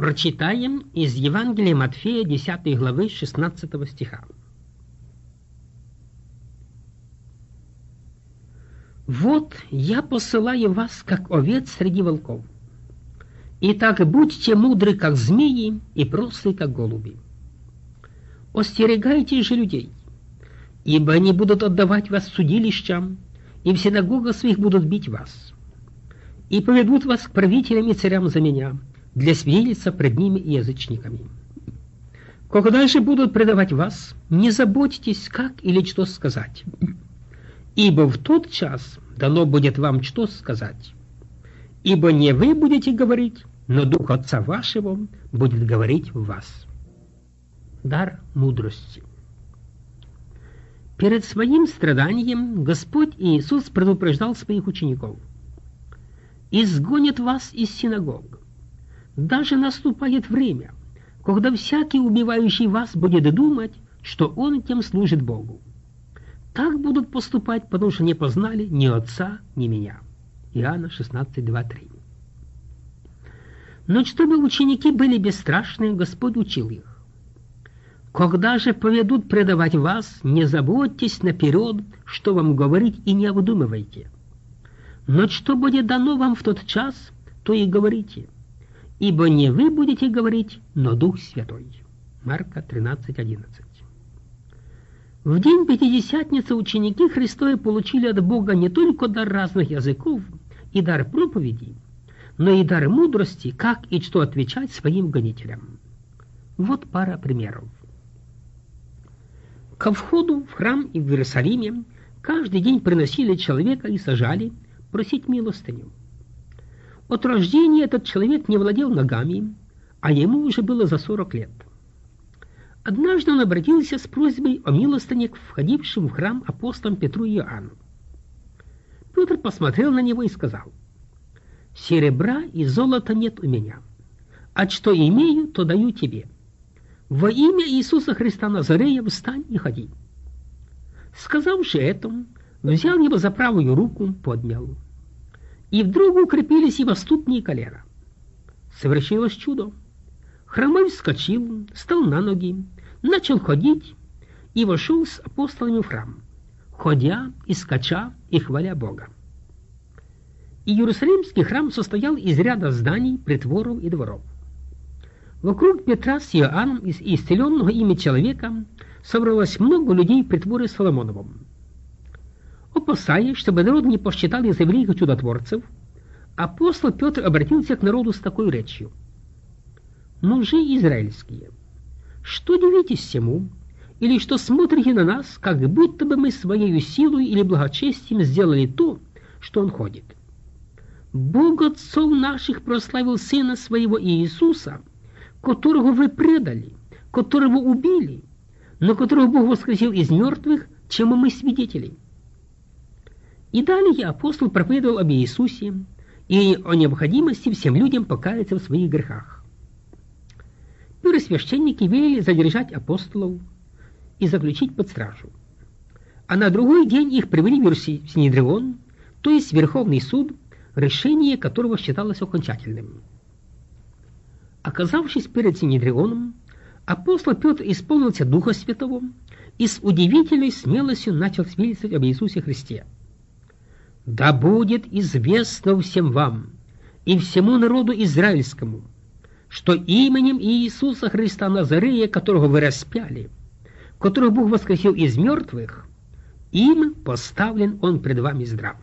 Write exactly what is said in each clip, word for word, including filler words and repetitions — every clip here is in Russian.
Прочитаем из Евангелия Матфея десятой главы шестнадцатого стиха. «Вот я посылаю вас, как овец среди волков. Итак, будьте мудры, как змеи, и просты, как голуби. Остерегайтесь же людей, ибо они будут отдавать вас судилищам, и в синагогах своих будут бить вас, и поведут вас к правителям и царям за меня, для свидетельства пред ними и язычниками. Когда же будут предавать вас, не заботьтесь, как или что сказать, ибо в тот час дано будет вам что сказать. Ибо не вы будете говорить, но Дух Отца вашего будет говорить в вас». Дар мудрости. Перед своим страданием Господь Иисус предупреждал своих учеников: «Изгонят вас из синагог. Даже наступает время, когда всякий, убивающий вас, будет думать, что он тем служит Богу. Так будут поступать, потому что не познали ни Отца, ни Меня». Иоанна шестнадцать, два, три. Но чтобы ученики были бесстрашны, Господь учил их: «Когда же поведут предавать вас, не заботьтесь наперед, что вам говорить, и не обдумывайте. Но что будет дано вам в тот час, то и говорите. Ибо не вы будете говорить, но Дух Святой». Марка тринадцать, одиннадцать. В день Пятидесятницы ученики Христовы получили от Бога не только дар разных языков и дар проповедей, но и дар мудрости, как и что отвечать своим гонителям. Вот пара примеров. Ко входу в храм и в Иерусалиме каждый день приносили человека и сажали просить милостыню. От рождения этот человек не владел ногами, а ему уже было за сорок лет. Однажды он обратился с просьбой о милостыне к входившим в храм апостолам Петру и Иоанну. Петр посмотрел на него и сказал: «Серебра и золота нет у меня, а что имею, то даю тебе. Во имя Иисуса Христа Назарея встань и ходи». Сказавши это, взял его за правую руку, поднял. И вдруг укрепились его ступни и колена. Совершилось чудо. Хромой вскочил, встал на ноги, начал ходить и вошел с апостолами в храм, ходя и скача и хваля Бога. Иерусалимский храм состоял из ряда зданий, притворов и дворов. Вокруг Петра с Иоанном и исцеленного ими человека собралось много людей в притворе Соломоновом. Опасаясь, чтобы народ не посчитал из евреев чудотворцев, апостол Петр обратился к народу с такой речью: «Мужи израильские, что дивитесь всему, или что смотрите на нас, как будто бы мы своей силой или благочестием сделали то, что он ходит? Бог отцов наших прославил Сына Своего Иисуса, которого вы предали, которого убили, но которого Бог воскресил из мертвых, чему мы свидетели». И далее апостол проповедовал об Иисусе и о необходимости всем людям покаяться в своих грехах. Первосвященники велели задержать апостолов и заключить под стражу. А на другой день их привели в Синедрион, то есть Верховный суд, решение которого считалось окончательным. Оказавшись перед Синедрионом, апостол Петр исполнился Духа Святого и с удивительной смелостью начал свидетельствовать об Иисусе Христе. «Да будет известно всем вам и всему народу израильскому, что именем Иисуса Христа Назарея, которого вы распяли, которого Бог воскресил из мертвых, им поставлен он пред вами здрав».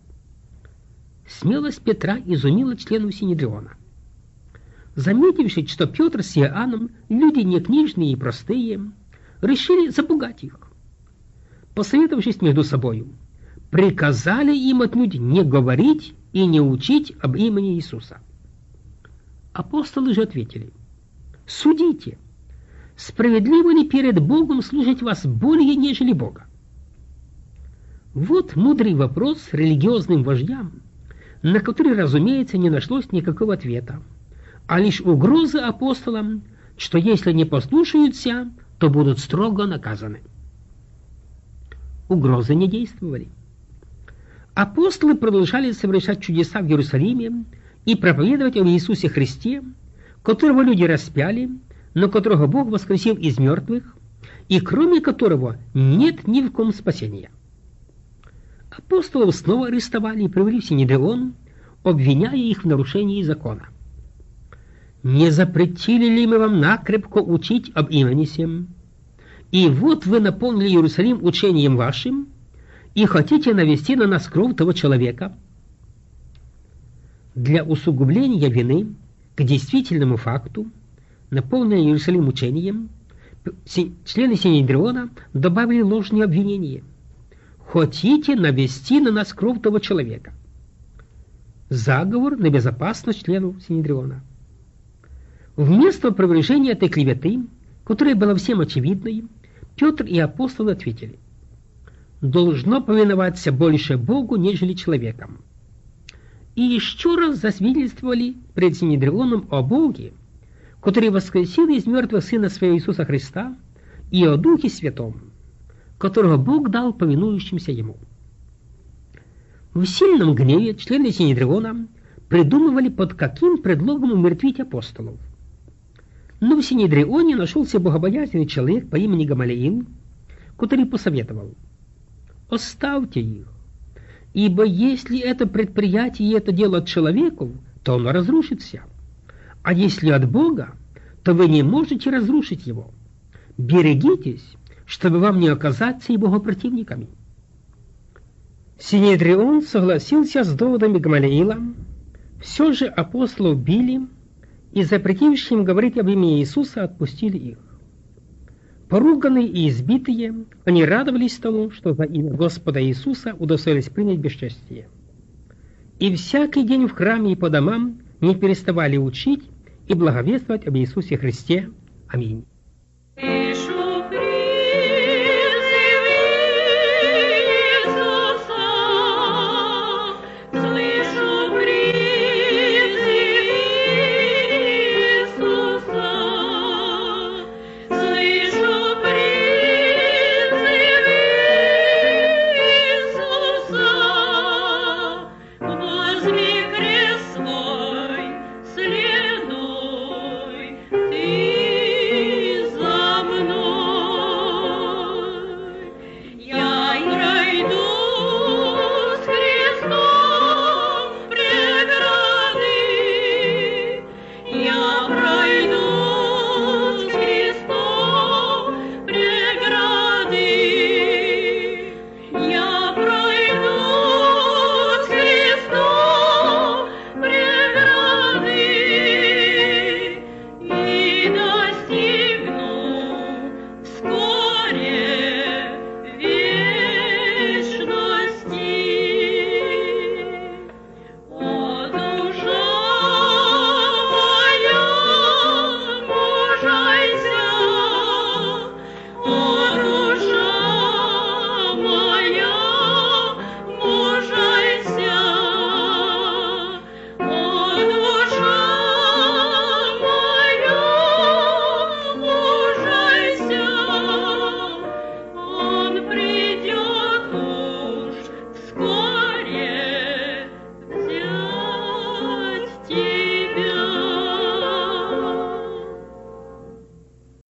Смелость Петра изумила членов Синедриона. Заметивши, что Петр с Иоанном люди не книжные и простые, решили запугать их. Посоветовавшись между собою, приказали им отнюдь не говорить и не учить об имени Иисуса. Апостолы же ответили: «Судите, справедливо ли перед Богом служить вас более, нежели Бога?» Вот мудрый вопрос религиозным вождям, на который, разумеется, не нашлось никакого ответа, а лишь угрозы апостолам, что если не послушаются, то будут строго наказаны. Угрозы не действовали. Апостолы продолжали совершать чудеса в Иерусалиме и проповедовать об Иисусе Христе, которого люди распяли, но которого Бог воскресил из мертвых, и кроме которого нет ни в ком спасения. Апостолов снова арестовали и привели в Синедрион, обвиняя их в нарушении закона. «Не запретили ли мы вам накрепко учить об имени сем? И вот вы наполнили Иерусалим учением вашим, и хотите навести на нас кровь того человека». Для усугубления вины к действительному факту, наполненный Иерусалим учением, члены Синедриона добавили ложные обвинения. «Хотите навести на нас кровь того человека». Заговор на безопасность членов Синедриона. Вместо опровержения этой клеветы, которая была всем очевидной, Петр и апостолы ответили: «Должно повиноваться больше Богу, нежели человекам». И еще раз засвидетельствовали пред Синедрионом о Боге, который воскресил из мертвых Сына Своего Иисуса Христа, и о Духе Святом, которого Бог дал повинующимся Ему. В сильном гневе члены Синедриона придумывали, под каким предлогом умертвить апостолов. Но в Синедрионе нашелся богобоязненный человек по имени Гамалиил, который посоветовал: «Оставьте их, ибо если это предприятие и это дело от человеку, то оно разрушится, а если от Бога, то вы не можете разрушить его. Берегитесь, чтобы вам не оказаться и богопротивниками». Синедрион согласился с доводами Гамалиила, все же апостолов били, и запретившие им говорить об имени Иисуса отпустили их. Поруганные и избитые, они радовались тому, что за имя Господа Иисуса удостоились принять бесчестие. И всякий день в храме и по домам не переставали учить и благовествовать об Иисусе Христе. Аминь.